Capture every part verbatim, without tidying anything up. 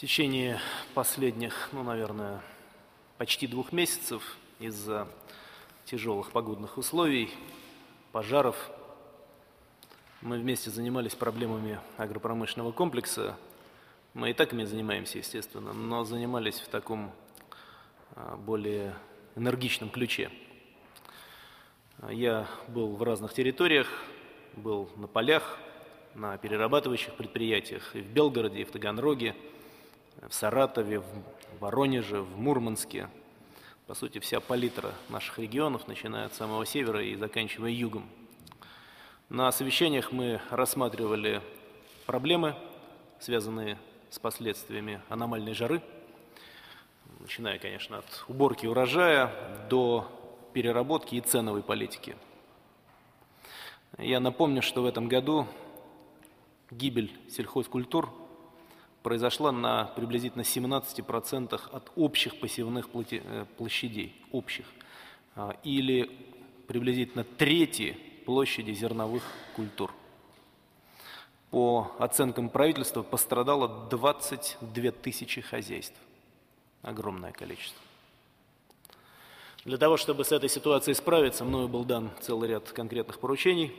течение последних, ну, наверное, почти двух месяцев из-за тяжелых погодных условий, пожаров, мы вместе занимались проблемами агропромышленного комплекса. Мы и так ими занимаемся, естественно, но занимались в таком более энергичном ключе. Я был в разных территориях, был на полях, на перерабатывающих предприятиях и в Белгороде, и в Таганроге, в Саратове, в Воронеже, в Мурманске. По сути, вся палитра наших регионов, начиная от самого севера и заканчивая югом. На совещаниях мы рассматривали проблемы, связанные с последствиями аномальной жары, начиная, конечно, от уборки урожая до переработки и ценовой политики. Я напомню, что в этом году гибель сельхозкультур произошла на приблизительно семнадцати процентах от общих посевных площадей, общих, или приблизительно трети площади зерновых культур. По оценкам правительства пострадало двадцать две тысячи хозяйств. Огромное количество. Для того, чтобы с этой ситуацией справиться, мною был дан целый ряд конкретных поручений.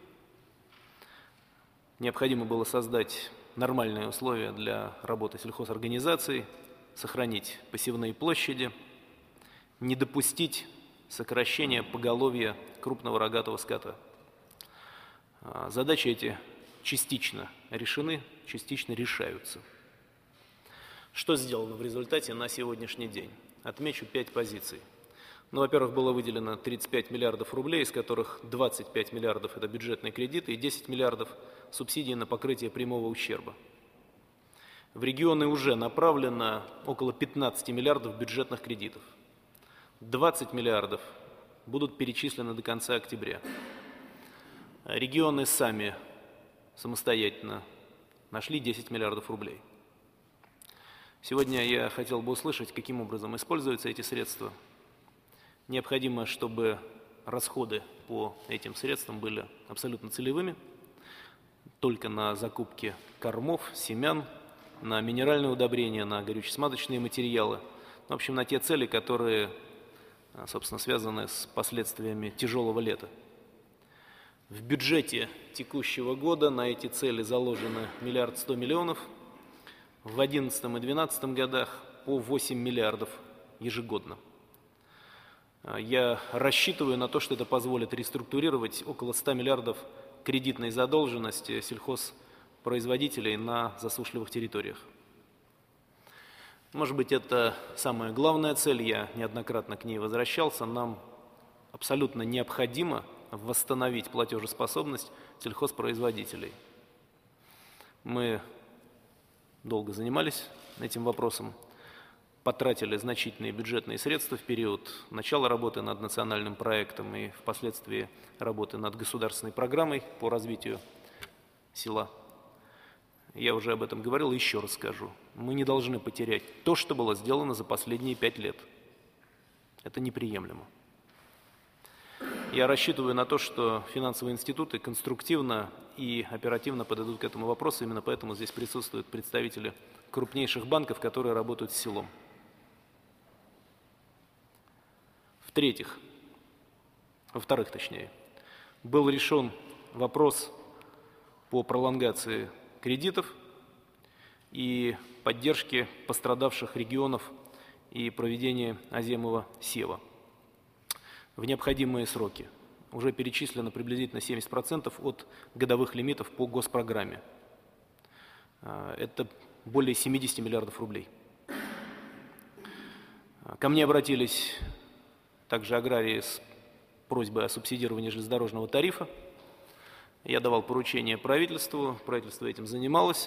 Необходимо было создать нормальные условия для работы сельхозорганизаций, сохранить посевные площади, не допустить сокращения поголовья крупного рогатого скота. Задачи эти частично решены, частично решаются. Что сделано в результате на сегодняшний день? Отмечу пять позиций. Ну, во-первых, было выделено тридцать пять миллиардов рублей, из которых двадцать пять миллиардов – это бюджетные кредиты и десять миллиардов – субсидии на покрытие прямого ущерба. В регионы уже направлено около пятнадцати миллиардов бюджетных кредитов. двадцать миллиардов будут перечислены до конца октября. Регионы сами самостоятельно нашли десять миллиардов рублей. Сегодня я хотел бы услышать, каким образом используются эти средства. Необходимо, чтобы расходы по этим средствам были абсолютно целевыми, только на закупки кормов, семян, на минеральные удобрения, на горюче-смазочные материалы, в общем, на те цели, которые, собственно, связаны с последствиями тяжелого лета. В бюджете текущего года на эти цели заложено миллиард сто миллионов, в две тысячи одиннадцатом и две тысячи двенадцатом годах по восемь миллиардов ежегодно. Я рассчитываю на то, что это позволит реструктурировать около ста миллиардов кредитной задолженности сельхозпроизводителей на засушливых территориях. Может быть, это самая главная цель, я неоднократно к ней возвращался. Нам абсолютно необходимо восстановить платежеспособность сельхозпроизводителей. Мы долго занимались этим вопросом, потратили значительные бюджетные средства в период начала работы над национальным проектом и впоследствии работы над государственной программой по развитию села. Я уже об этом говорил и еще раз скажу. Мы не должны потерять то, что было сделано за последние пять лет. Это неприемлемо. Я рассчитываю на то, что финансовые институты конструктивно и оперативно подойдут к этому вопросу. Именно поэтому здесь присутствуют представители крупнейших банков, которые работают с селом. В-третьих, во-вторых, точнее, был решен вопрос по пролонгации кредитов и поддержке пострадавших регионов и проведения озимого сева в необходимые сроки. Уже перечислено приблизительно семьдесят процентов от годовых лимитов по госпрограмме. Это более семидесяти миллиардов рублей. Ко мне обратились также аграрии с просьбой о субсидировании железнодорожного тарифа. Я давал поручение правительству, правительство этим занималось.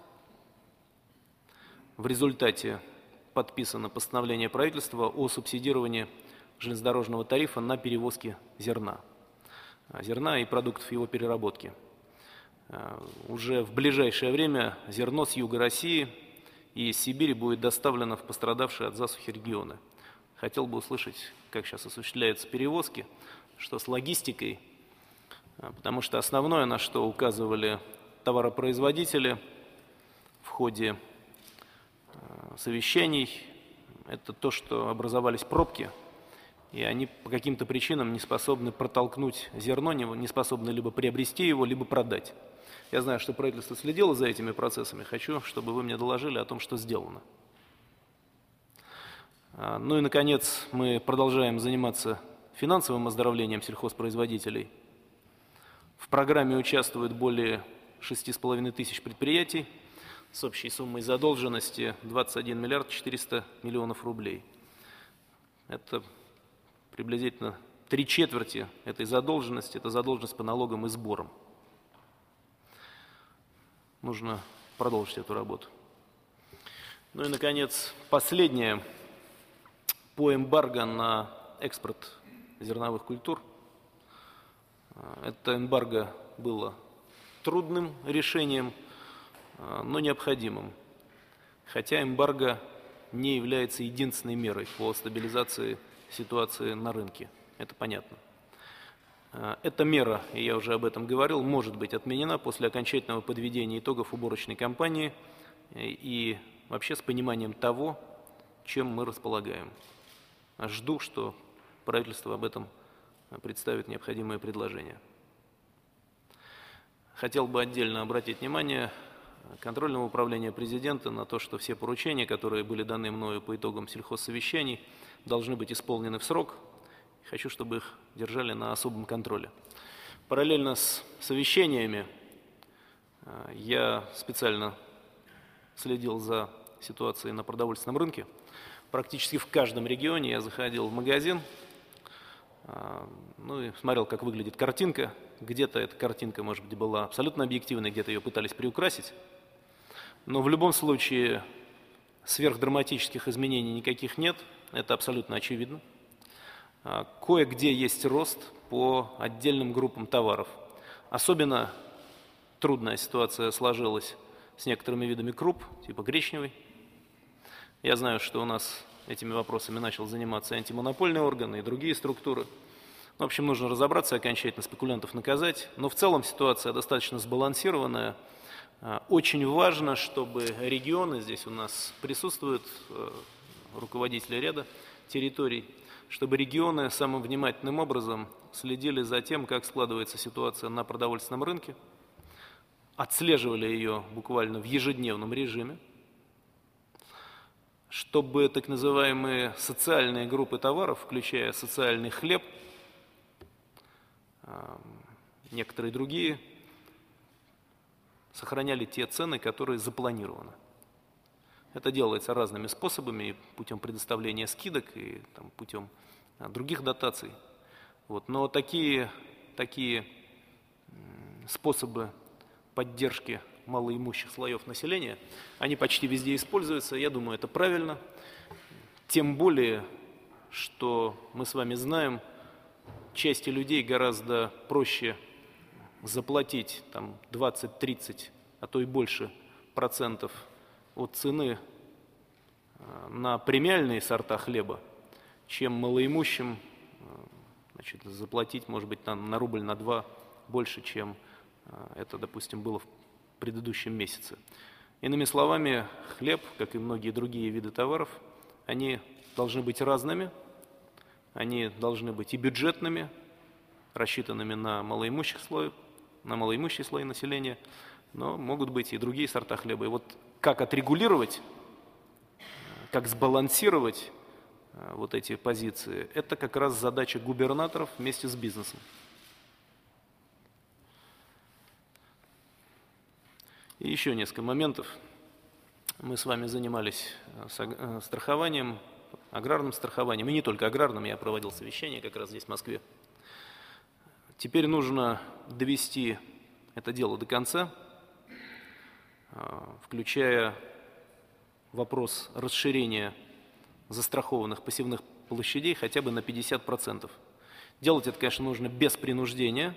В результате подписано постановление правительства о субсидировании железнодорожного тарифа на перевозки зерна. Зерна и продуктов его переработки. Уже в ближайшее время зерно с юга России и из Сибири будет доставлено в пострадавшие от засухи регионы. Хотел бы услышать, как сейчас осуществляются перевозки, что с логистикой, потому что основное, на что указывали товаропроизводители в ходе совещаний – это то, что образовались пробки, и они по каким-то причинам не способны протолкнуть зерно, не способны либо приобрести его, либо продать. Я знаю, что правительство следило за этими процессами. Хочу, чтобы вы мне доложили о том, что сделано. Ну и, наконец, мы продолжаем заниматься финансовым оздоровлением сельхозпроизводителей. В программе участвует более шести с половиной тысяч предприятий с общей суммой задолженности двадцать один миллиард четыреста миллионов рублей. Это приблизительно три четверти этой задолженности, это задолженность по налогам и сборам. Нужно продолжить эту работу. Ну и, наконец, последнее. По эмбарго на экспорт зерновых культур. Это эмбарго было трудным решением, но необходимым. Хотя эмбарго не является единственной мерой по стабилизации ситуации на рынке. Это понятно. Эта мера, и я уже об этом говорил, может быть отменена после окончательного подведения итогов уборочной кампании и вообще с пониманием того, чем мы располагаем. Жду, что правительство об этом представит необходимые предложения. Хотел бы отдельно обратить внимание контрольного управления президента на то, что все поручения, которые были даны мною по итогам сельхозсовещаний, должны быть исполнены в срок. Хочу, чтобы их держали на особом контроле. Параллельно с совещаниями я специально следил за ситуацией на продовольственном рынке. Практически в каждом регионе я заходил в магазин, ну и смотрел, как выглядит картинка. Где-то эта картинка, может быть, была абсолютно объективной, где-то ее пытались приукрасить. Но в любом случае сверхдраматических изменений никаких нет, это абсолютно очевидно. Кое-где есть рост по отдельным группам товаров. Особенно трудная ситуация сложилась с некоторыми видами круп, типа гречневой. Я знаю, что у нас этими вопросами начал заниматься антимонопольный орган и другие структуры. В общем, нужно разобраться, окончательно спекулянтов наказать. Но в целом ситуация достаточно сбалансированная. Очень важно, чтобы регионы, здесь у нас присутствуют руководители ряда территорий, чтобы регионы самым внимательным образом следили за тем, как складывается ситуация на продовольственном рынке, отслеживали ее буквально в ежедневном режиме, чтобы так называемые социальные группы товаров, включая социальный хлеб, некоторые другие, сохраняли те цены, которые запланированы. Это делается разными способами, и путем предоставления скидок, и там, путем а, других дотаций. Вот. Но такие, такие способы поддержки малоимущих слоев населения, они почти везде используются. Я думаю, это правильно. Тем более, что мы с вами знаем, части людей гораздо проще заплатить там, двадцать-тридцать, а то и больше процентов от цены на премиальные сорта хлеба, чем малоимущим, значит, заплатить, может быть, там, на рубль, на два больше, чем это, допустим, было в предыдущем месяце. Иными словами, хлеб, как и многие другие виды товаров, они должны быть разными, они должны быть и бюджетными, рассчитанными на малоимущих слоев, на малоимущие слои населения, но могут быть и другие сорта хлеба. И вот как отрегулировать, как сбалансировать вот эти позиции, это как раз задача губернаторов вместе с бизнесом. И еще несколько моментов. Мы с вами занимались страхованием, аграрным страхованием, и не только аграрным, я проводил совещание как раз здесь, в Москве. Теперь нужно довести это дело до конца, включая вопрос расширения застрахованных посевных площадей хотя бы на пятьдесят процентов. Делать это, конечно, нужно без принуждения,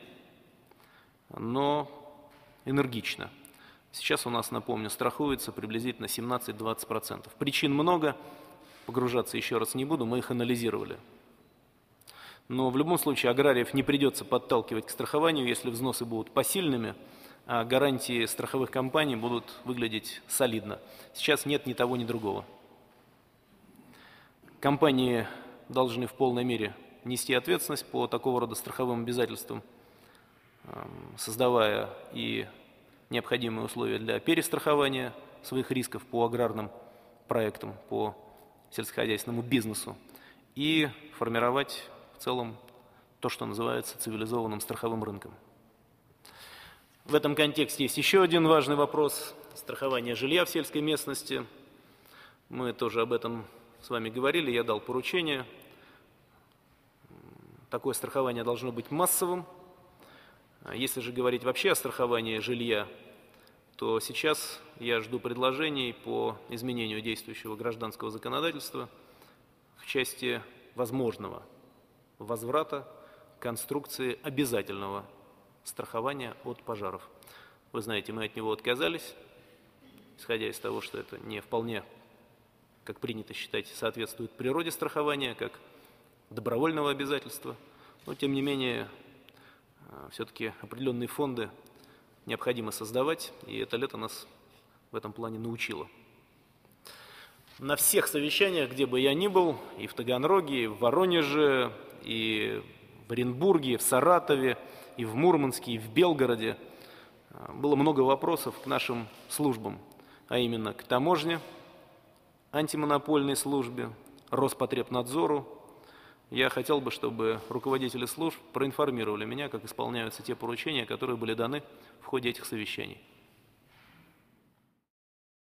но энергично. Сейчас у нас, напомню, страхуется приблизительно семнадцать-двадцать процентов. Причин много, погружаться еще раз не буду, мы их анализировали. Но в любом случае аграриев не придется подталкивать к страхованию, если взносы будут посильными, а гарантии страховых компаний будут выглядеть солидно. Сейчас нет ни того, ни другого. Компании должны в полной мере нести ответственность по такого рода страховым обязательствам, создавая и необходимые условия для перестрахования своих рисков по аграрным проектам, по сельскохозяйственному бизнесу, и формировать в целом то, что называется цивилизованным страховым рынком. В этом контексте есть еще один важный вопрос – страхование жилья в сельской местности. Мы тоже об этом с вами говорили, я дал поручение. Такое страхование должно быть массовым. Если же говорить вообще о страховании жилья, то сейчас я жду предложений по изменению действующего гражданского законодательства в части возможного возврата конструкции обязательного страхования от пожаров. Вы знаете, мы от него отказались, исходя из того, что это не вполне, как принято считать, соответствует природе страхования, как добровольного обязательства. Но, тем не менее, все-таки определенные фонды необходимо создавать, и это лето нас в этом плане научило. На всех совещаниях, где бы я ни был, и в Таганроге, и в Воронеже, и в Оренбурге, и в Саратове, и в Мурманске, и в Белгороде, было много вопросов к нашим службам, а именно к таможне, антимонопольной службе, Роспотребнадзору. Я хотел бы, чтобы руководители служб проинформировали меня, как исполняются те поручения, которые были даны в ходе этих совещаний.